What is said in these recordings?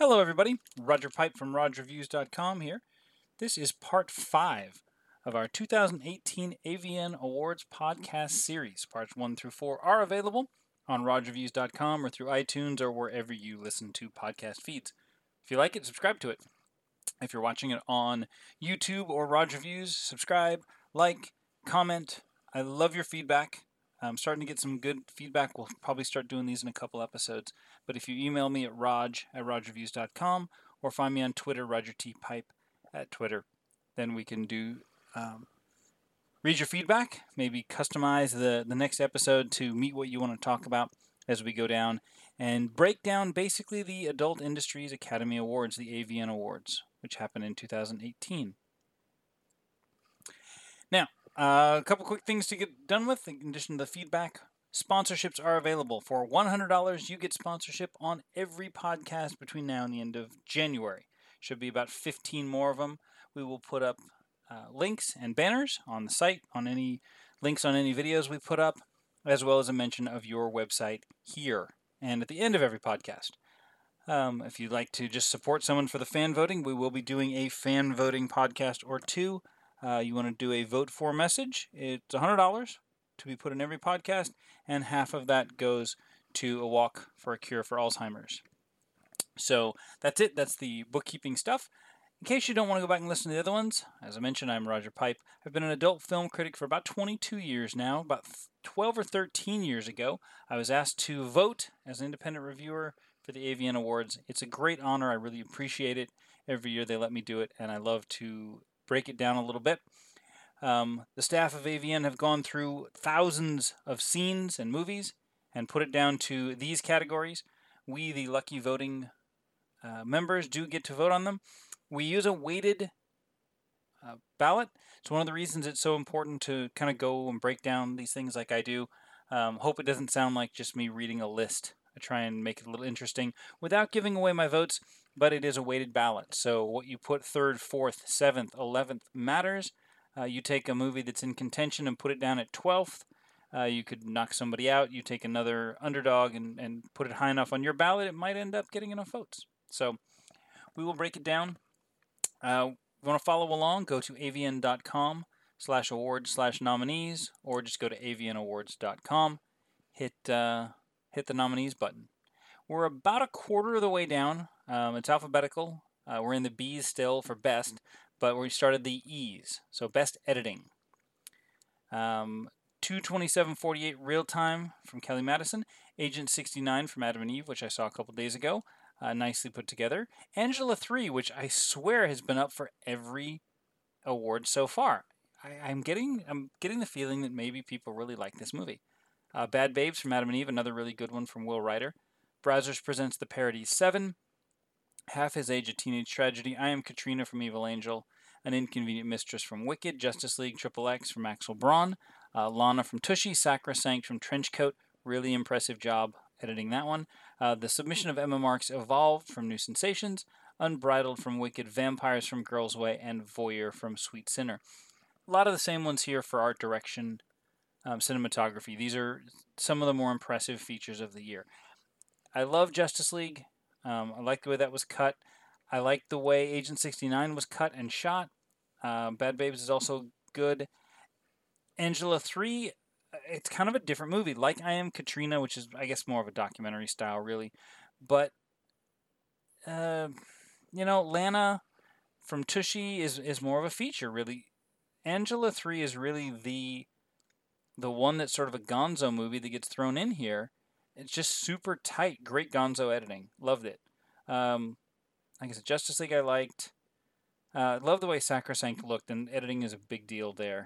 Hello, everybody. Roger Pipe from RogerViews.com here. This is part 5 of our 2018 AVN Awards podcast series. Parts 1 through 4 are available on RogerViews.com or through iTunes or wherever you listen to podcast feeds. If you like it, subscribe to it. If you're watching it on YouTube or Roger Views, subscribe, like, comment. I love your feedback. I'm starting to get some good feedback. We'll probably start doing these in a couple episodes. But if you email me at rog@rogerviews.com or find me on Twitter, Roger T. Pipe at Twitter, then we can read your feedback, maybe customize the next episode to meet what you want to talk about as we go down and break down basically the Adult Industries Academy Awards, the AVN Awards, which happened in 2018. Now, a couple quick things to get done with in addition to the feedback. Sponsorships are available. For $100, you get sponsorship on every podcast between now and the end of January. Should be about 15 more of them. We will put up links and banners on the site, on any links on any videos we put up, as well as a mention of your website here and at the end of every podcast. If you'd like to just support someone for the fan voting, we will be doing a fan voting podcast or two. You want to do a vote for message, it's $100 to be put in every podcast, and half of that goes to a walk for a cure for Alzheimer's. So that's it. That's the bookkeeping stuff. In case you don't want to go back and listen to the other ones, as I mentioned, I'm Roger Pipe. I've been an adult film critic for about 22 years now. About 12 or 13 years ago, I was asked to vote as an independent reviewer for the AVN Awards. It's a great honor. I really appreciate it. Every year they let me do it, and I love to break it down a little bit. The staff of AVN have gone through thousands of scenes and movies and put it down to these categories. We, the lucky voting members, do get to vote on them. We use a weighted ballot. It's one of the reasons it's so important to kind of go and break down these things like I do. Hope it doesn't sound like just me reading a list. I try and make it a little interesting without giving away my votes, but it is a weighted ballot. So what you put 3rd, 4th, 7th, 11th matters. You take a movie that's in contention and put it down at 12th. You could knock somebody out. You take another underdog and put it high enough on your ballot, it might end up getting enough votes. So we will break it down. If you want to follow along, go to avn.com/awards/nominees or just go to avnawards.com. Hit the nominees button. We're about a quarter of the way down. It's alphabetical. We're in the B's still for best, but we started the E's. So best editing. 2:27:48 real time from Kelly Madison. Agent 69 from Adam and Eve, which I saw a couple days ago. Nicely put together. Angela 3, which I swear has been up for every award so far. I'm getting the feeling that maybe people really like this movie. Bad Babes from Adam and Eve, another really good one from Will Ryder. Brazzers presents The Parodies 7. Half His Age, A Teenage Tragedy. I Am Katrina from Evil Angel. An Inconvenient Mistress from Wicked. Justice League XXX from Axel Braun. Lana from Tushy. Sacrosanct from Trenchcoat. Really impressive job editing that one. The Submission of Emma Marx Evolved from New Sensations. Unbridled from Wicked. Vampires from Girls' Way. And Voyeur from Sweet Sinner. A lot of the same ones here for art direction, cinematography. These are some of the more impressive features of the year. I love Justice League. I like the way that was cut. I like the way Agent 69 was cut and shot. Bad Babes is also good. Angela 3, it's kind of a different movie. Like I Am Katrina, which is, I guess, more of a documentary style, really. But, Lana from Tushy is more of a feature, really. Angela 3 is really the one that's sort of a gonzo movie that gets thrown in here. It's just super tight. Great gonzo editing. Loved it. Like I said, Justice League I liked. Love the way Sacrosanct looked, and editing is a big deal there.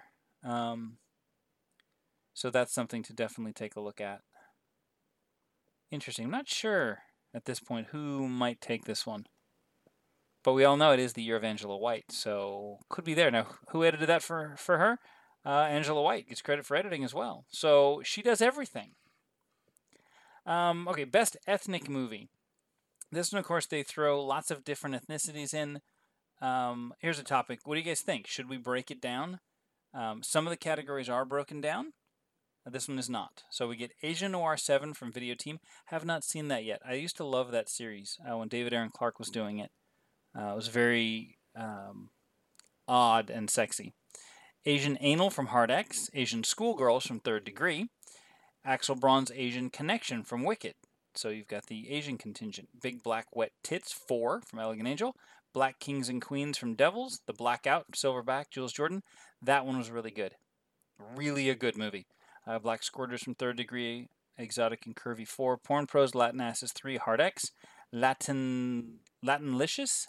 So that's something to definitely take a look at. Interesting. I'm not sure at this point who might take this one. But we all know it is the year of Angela White, so could be there. Now, who edited that for her? Angela White gets credit for editing as well. So she does everything. Okay, best ethnic movie. This one, of course, they throw lots of different ethnicities in. Here's a topic. What do you guys think? Should we break it down? Some of the categories are broken down. This one is not. So we get Asian Noir 7 from Video Team. Have not seen that yet. I used to love that series when David Aaron Clark was doing it. It was very odd and sexy. Asian Anal from Hard X. Asian Schoolgirls from Third Degree. Axel Braun's Asian Connection from Wicked. So you've got the Asian contingent. Big Black Wet Tits 4 from Elegant Angel. Black Kings and Queens from Devils. The Blackout, Silverback, Jules Jordan. That one was really good. Really a good movie. Black Squirters from Third Degree. Exotic and Curvy 4. Porn Pros, Latin Asses 3. Hard X. Latinalicious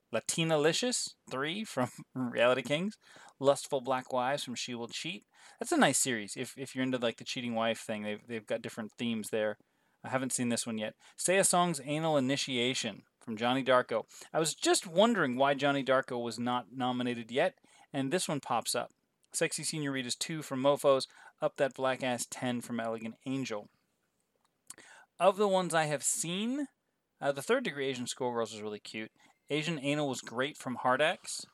3 from Reality Kings. Lustful Black Wives from She Will Cheat. That's a nice series. If you're into like the cheating wife thing, they've got different themes there. I haven't seen this one yet. Say a Song's Anal Initiation from Johnny Darko. I was just wondering why Johnny Darko was not nominated yet, and this one pops up. Sexy Senoritas 2 from Mofos. Up That Black Ass 10 from Elegant Angel. Of the ones I have seen, the Third Degree Asian Schoolgirls was really cute. Asian Anal was great from Hard X.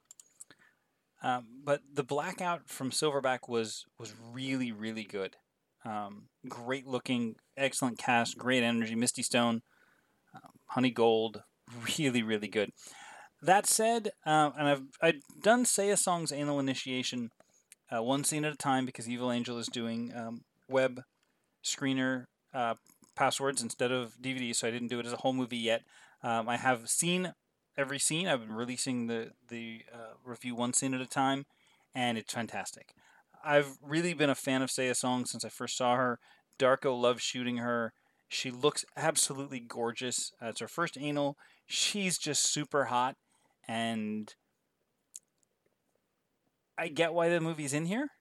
But the Blackout from Silverback was really, really good. Great looking, excellent cast, great energy. Misty Stone, Honey Gold, really, really good. That said, and I've done Say a Song's Anal Initiation one scene at a time because Evil Angel is doing web screener passwords instead of DVD, so I didn't do it as a whole movie yet. I have seen every scene. I've been releasing the review one scene at a time, and it's fantastic. I've really been a fan of Say a Song since I first saw her. Darko loves shooting her. She looks absolutely gorgeous. It's her first anal. She's just super hot, and I get why the movie's in here.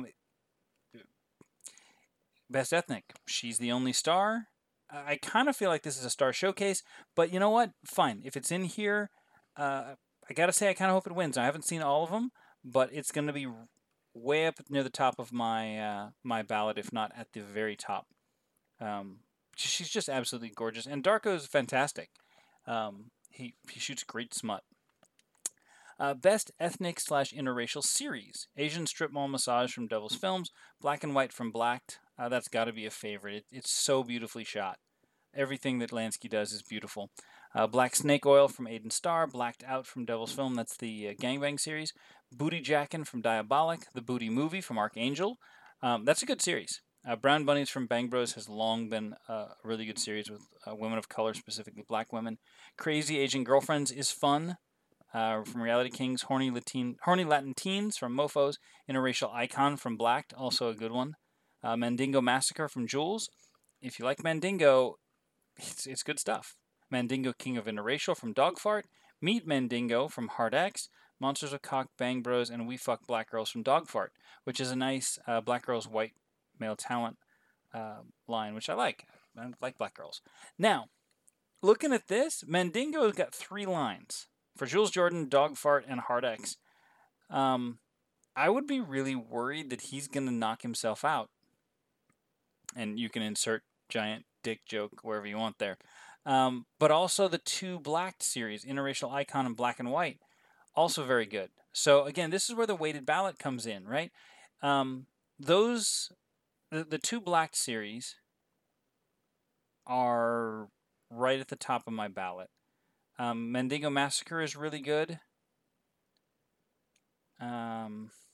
Best Ethnic. She's the only star. I kind of feel like this is a star showcase, but you know what? Fine. If it's in here, I gotta say I kind of hope it wins. I haven't seen all of them, but it's going to be way up near the top of my my ballot, if not at the very top. She's just absolutely gorgeous, and Darko is fantastic. He shoots great smut. Best Ethnic / Interracial Series. Asian Strip Mall Massage from Devil's Films. Black and White from Blacked. That's got to be a favorite. It's so beautifully shot. Everything that Lansky does is beautiful. Black Snake Oil from Aiden Starr. Blacked Out from Devil's Film. That's the Gangbang series. Booty Jackin' from Diabolic. The Booty Movie from Archangel. That's a good series. Brown Bunnies from Bang Bros has long been a really good series with women of color, specifically black women. Crazy Asian Girlfriends is fun. From Reality Kings, Horny Latin Teens from Mofos, Interracial Icon from Blacked, also a good one. Mandingo Massacre from Jules. If you like Mandingo, it's good stuff. Mandingo King of Interracial from Dogfart. Meet Mandingo from Hard X. Monsters of Cock, Bang Bros, and We Fuck Black Girls from Dogfart, which is a nice Black Girls White Male Talent line, which I like. I like Black Girls. Now, looking at this, Mandingo's got 3 lines. For Jules Jordan, Dogfart, and Hard X. I would be really worried that he's going to knock himself out. And you can insert giant dick joke wherever you want there. But also the 2 Blacked series, Interracial Icon and Black and White, also very good. So again, this is where the weighted ballot comes in, right? The 2 Blacked series are right at the top of my ballot. Mandingo Massacre is really good. Yeah,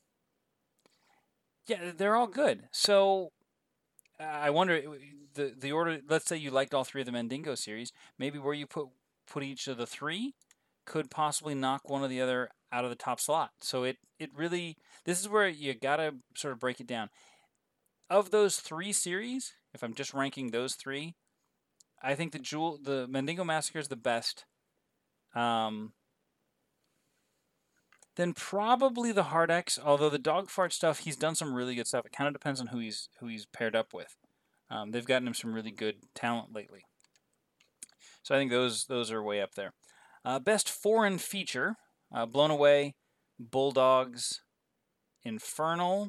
they're all good. So I wonder the order. Let's say you liked all 3 of the Mandingo series. Maybe where you put each of the 3 could possibly knock one or the other out of the top slot. So it really, this is where you gotta sort of break it down. Of those 3 series, if I'm just ranking those 3, I think the Mandingo Massacre is the best. Then probably the Hard X, although the Dogfart stuff, he's done some really good stuff. It kind of depends on who he's paired up with. They've gotten him some really good talent lately. So I think those are way up there. Best Foreign Feature, Blown Away, Bulldogs, Infernal,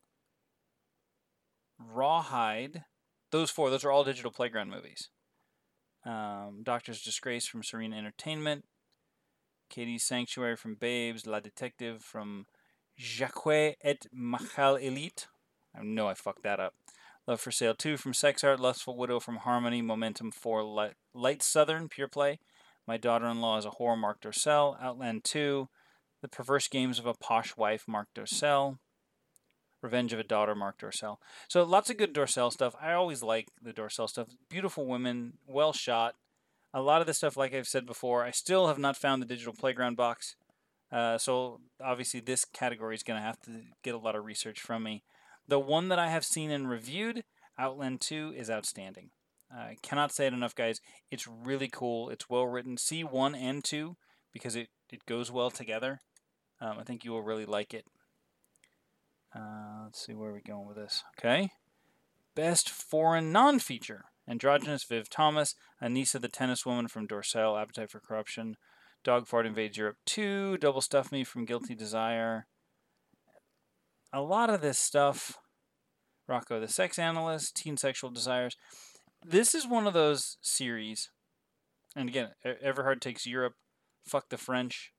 Rawhide. Those 4, those are all Digital Playground movies. Doctor's Disgrace from Serena Entertainment. Katie's Sanctuary from Babes. La Detective from Jacques et Machal Elite. I know I fucked that up. Love for Sale 2 from Sex Art, Lustful Widow from Harmony, Momentum 4 Light Southern, Pure Play, My Daughter-in-Law is a Whore, Mark Dorcel, Outland 2, The Perverse Games of a Posh Wife, Mark Dorcel, Revenge of a Daughter, Mark Dorcel. So lots of good Dorcel stuff. I always like the Dorcel stuff. Beautiful women, well shot. A lot of this stuff, like I've said before, I still have not found the Digital Playground box. So obviously this category is going to have to get a lot of research from me. The one that I have seen and reviewed, Outland 2, is outstanding. I cannot say it enough, guys. It's really cool. It's well written. See 1 and 2 because it goes well together. I think you will really like it. Let's see where we're going with this. Okay. Best Foreign Non-Feature. Androgynous, Viv Thomas, Anissa the Tennis Woman from Dorcel, Appetite for Corruption, Dog Fart Invades Europe 2, Double Stuff Me from Guilty Desire. A lot of this stuff, Rocco the Sex Analyst, Teen Sexual Desires. This is one of those series, and again, Everhard Takes Europe, Fuck the French.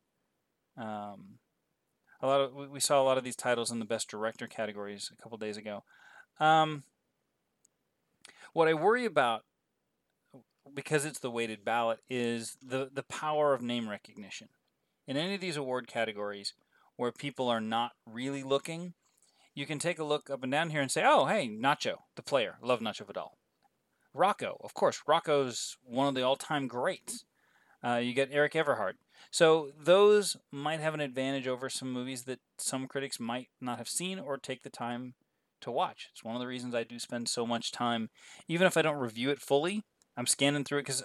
We saw a lot of these titles in the Best Director categories a couple days ago. What I worry about, because it's the weighted ballot, is the power of name recognition. In any of these award categories where people are not really looking, you can take a look up and down here and say, oh, hey, Nacho, the player. Love Nacho Vidal. Rocco, of course. Rocco's one of the all-time greats. You get Eric Everhard. So those might have an advantage over some movies that some critics might not have seen or take the time to watch. It's one of the reasons I do spend so much time, even if I don't review it fully, I'm scanning through it because,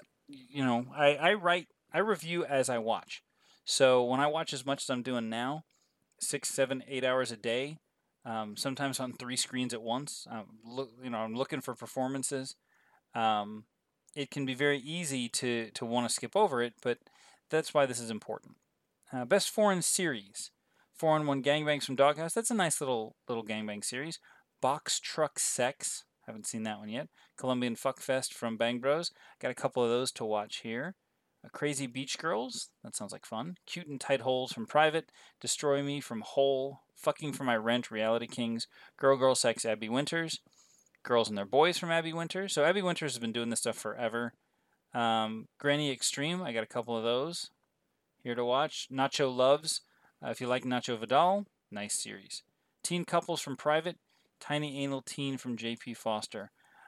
I review as I watch. So when I watch as much as I'm doing now, 6, 7, 8 hours a day, sometimes on 3 screens at once, I'm looking for performances. It can be very easy to want to skip over it, but that's why this is important. Best Foreign Series. Foreign won Gangbangs from Doghouse. That's a nice little gangbang series. Box Truck Sex. Haven't seen that one yet. Colombian Fuckfest from Bang Bros. Got a couple of those to watch here. Crazy Beach Girls. That sounds like fun. Cute and Tight Holes from Private. Destroy Me from Hole. Fucking for My Rent, Reality Kings. Girl Sex, Abby Winters. Girls and Their Boys from Abby Winters. So Abby Winters has been doing this stuff forever. Granny Extreme. I got a couple of those here to watch. Nacho Loves. If you like Nacho Vidal, nice series. Teen Couples from Private. Tiny Anal Teen from J.P. Foster.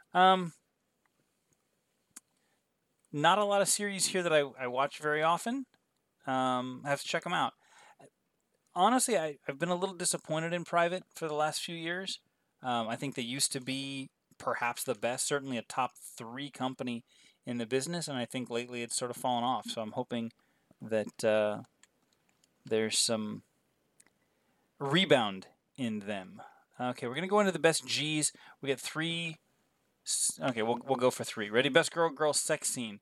Not a lot of series here that I watch very often. I have to check them out. Honestly, I've been a little disappointed in Private for the last few years. I think they used to be perhaps the best, certainly a top 3 company in the business, and I think lately it's sort of fallen off. So I'm hoping that there's some rebound in them. Okay, we're going to go into the best G's. We get 3. Okay, we'll go for 3. Ready? Best girl sex scene.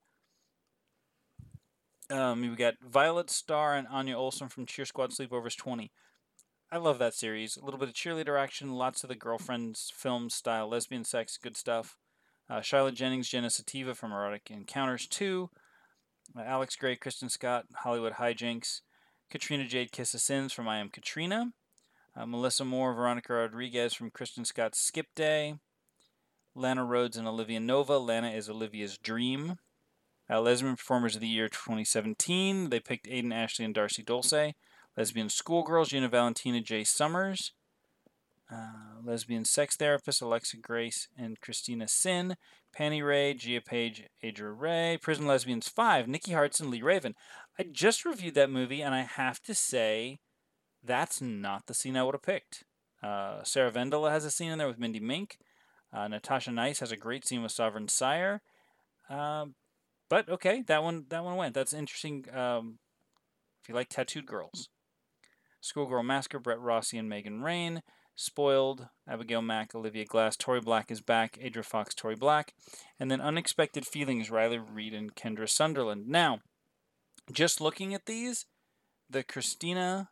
We got Violet Starr and Anya Olsen from Cheer Squad Sleepovers 20. I love that series. A little bit of cheerleader action, lots of the girlfriends film style, lesbian sex, good stuff. Charlotte Jennings, Jenna Sativa from Erotic Encounters 2. Alex Gray, Kristen Scott, Hollywood Hijinks. Katrina Jade, Kiss of Sins from I Am Katrina. Melissa Moore, Veronica Rodriguez from Kristen Scott's Skip Day. Lana Rhodes and Olivia Nova. Lana is Olivia's Dream. Lesbian Performers of the Year 2017. They picked Aiden Ashley and Darcy Dulce. Lesbian Schoolgirls, Gina Valentina, Jay Summers. Lesbian Sex Therapist, Alexa Grace and Christina Sin. Panny Ray, Gia Page, Adria Ray. Prison Lesbians 5, Nikki Hartz and Lee Raven. I just reviewed that movie, and I have to say, that's not the scene I would have picked. Sarah Vendela has a scene in there with Mindy Mink. Natasha Nice has a great scene with Sovereign Sire. But okay, that one went. That's interesting. If you like tattooed girls. Schoolgirl Massacre, Brett Rossi and Megan Rain. Spoiled, Abigail Mack, Olivia Glass, Tori Black is back, Adria Fox, Tori Black. And then Unexpected Feelings, Riley Reid and Kendra Sunderland. Now, just looking at these, the Katrina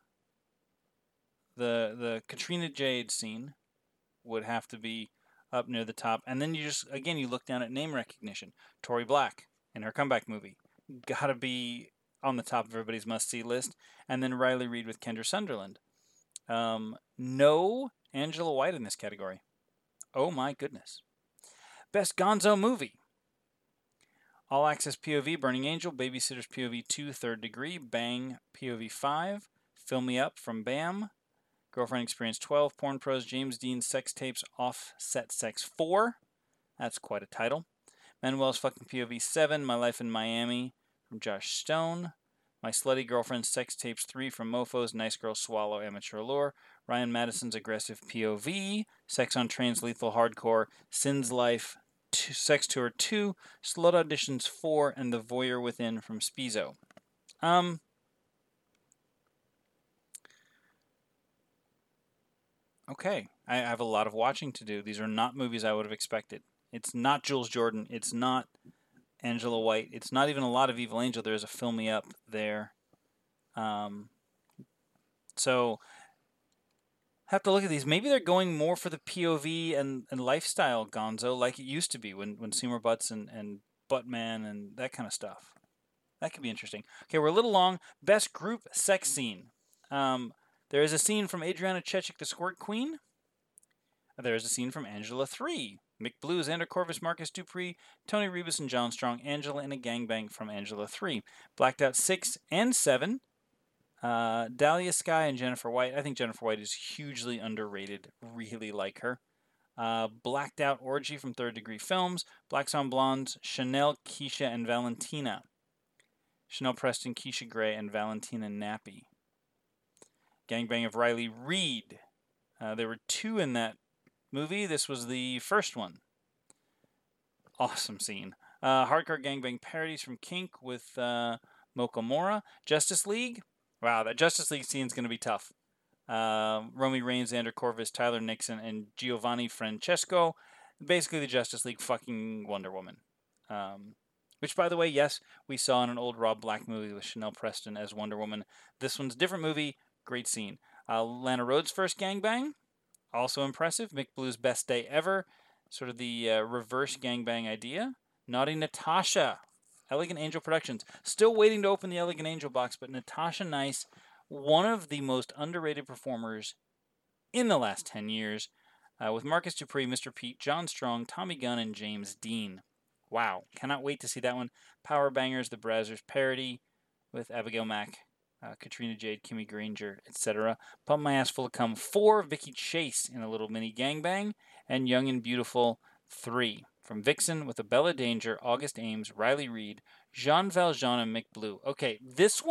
Jade scene would have to be up near the top. And then you look down at name recognition. Tori Black in her comeback movie. Gotta be on the top of everybody's must-see list. And then Riley Reid with Kendra Sunderland. No Angela White in this category. Oh my goodness. Best Gonzo movie. All Access POV, Burning Angel, Babysitters POV 2, Third Degree, Bang POV 5, Fill Me Up from BAM, Girlfriend Experience 12, Porn Pros, James Dean, Sex Tapes, Offset Sex 4. That's quite a title. Manuel's Fucking POV 7, My Life in Miami from Josh Stone, My Slutty Girlfriend's Sex Tapes 3 from Mofos, Nice Girl Swallow, Amateur Allure, Ryan Madison's Aggressive POV, Sex on Trains, Lethal Hardcore, Sin's Life, Sex Tour 2, Slut Auditions 4, and The Voyeur Within from Spizo. Okay, I have a lot of watching to do. These are not movies I would have expected. It's not Jules Jordan. It's not Angela White. It's not even a lot of Evil Angel. There's a Fill Me Up there. So have to look at these. Maybe they're going more for the POV and lifestyle Gonzo like it used to be when Seymour Butts and Buttman and that kind of stuff. That could be interesting. Okay, we're a little long. Best group sex scene. There is a scene from Adriana Chechik, the Squirt Queen. There is a scene from Angela 3. Mick Blue, Xander Corvus, Marcus Dupree, Tony Rebus, and John Strong. Angela in a gangbang from Angela 3. Blacked Out 6 and 7. Dahlia Sky and Jennifer White. I think Jennifer White is hugely underrated. Really like her. Blacked Out Orgy from Third Degree Films. Blacks on Blondes, Chanel, Keisha, and Valentina. Chanel Preston, Keisha Gray, and Valentina Nappy. Gangbang of Riley Reid. There were 2 in that movie. This was the first one. Awesome scene. Hardcore Gangbang parodies from Kink with Mokomura. Justice League. Wow, that Justice League scene is going to be tough. Romy Reigns, Xander Corvus, Tyler Nixon, and Giovanni Francesco. Basically the Justice League fucking Wonder Woman. Which, by the way, yes, we saw in an old Rob Black movie with Chanel Preston as Wonder Woman. This one's a different movie. Great scene. Lana Rhoades' first gangbang. Also impressive. Mick Blue's best day ever. Sort of the reverse gangbang idea. Naughty Natasha. Elegant Angel Productions. Still waiting to open the Elegant Angel box, but Natasha Nice, one of the most underrated performers in the last 10 years, with Marcus Dupree, Mr. Pete, John Strong, Tommy Gunn, and James Dean. Wow. Cannot wait to see that one. Power Bangers, The Brazzers parody with Abigail Mack, Katrina Jade, Kimmy Granger, etc. Pump My Ass Full of Cum 4, Vicky Chase in a little mini gangbang, and Young and Beautiful 3. From Vixen with Abella Danger, August Ames, Riley Reid, Jean Valjean, and Mick Blue. Okay, this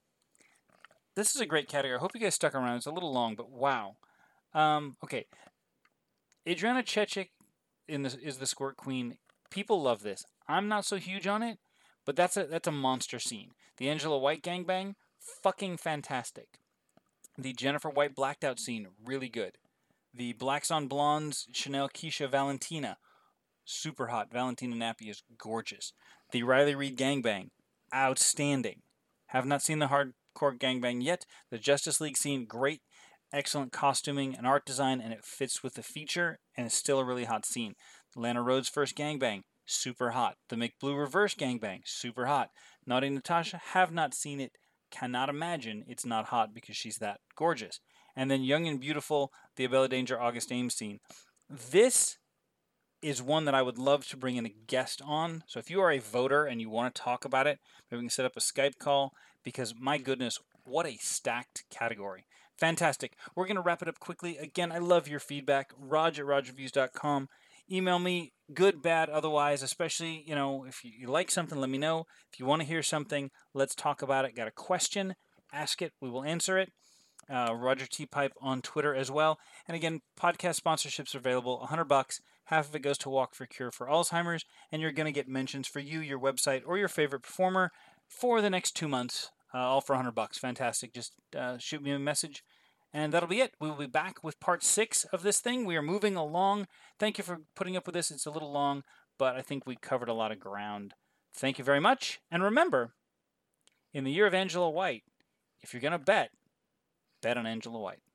is a great category. I hope you guys stuck around. It's a little long, but wow. Okay. Adriana Chechik is the Squirt Queen. People love this. I'm not so huge on it, but that's a monster scene. The Angela White gangbang, fucking fantastic. The Jennifer White blacked out scene, really good. The Blacks on Blondes, Chanel, Keisha, Valentina, super hot. Valentina Nappy is gorgeous. The Riley Reid gangbang, outstanding. Have not seen the hardcore gangbang yet. The Justice League scene, great. Excellent costuming and art design, and it fits with the feature, and it's still a really hot scene. Lana Rhoades' first gangbang, super hot. The Mick Blue reverse gangbang, super hot. Naughty Natasha, have not seen it. Cannot imagine it's not hot because she's that gorgeous. And then Young and Beautiful, the Abella Danger August Ames scene. This is one that I would love to bring in a guest on. So if you are a voter and you want to talk about it, maybe we can set up a Skype call because my goodness, what a stacked category. Fantastic. We're going to wrap it up quickly. Again, I love your feedback. Raj at rajreviews.com. Email me, good, bad, otherwise, especially, if you like something, let me know. If you want to hear something, let's talk about it. Got a question, ask it, we will answer it. Roger T. Pipe on Twitter as well. And again, podcast sponsorships are available, $100. Half of it goes to Walk for Cure for Alzheimer's, and you're going to get mentions for you, your website, or your favorite performer for the next 2 months, all for $100. Fantastic. Just shoot me a message. And that'll be it. We will be back with part 6 of this thing. We are moving along. Thank you for putting up with this. It's a little long, but I think we covered a lot of ground. Thank you very much. And remember, in the year of Angela White, if you're going to bet on Angela White.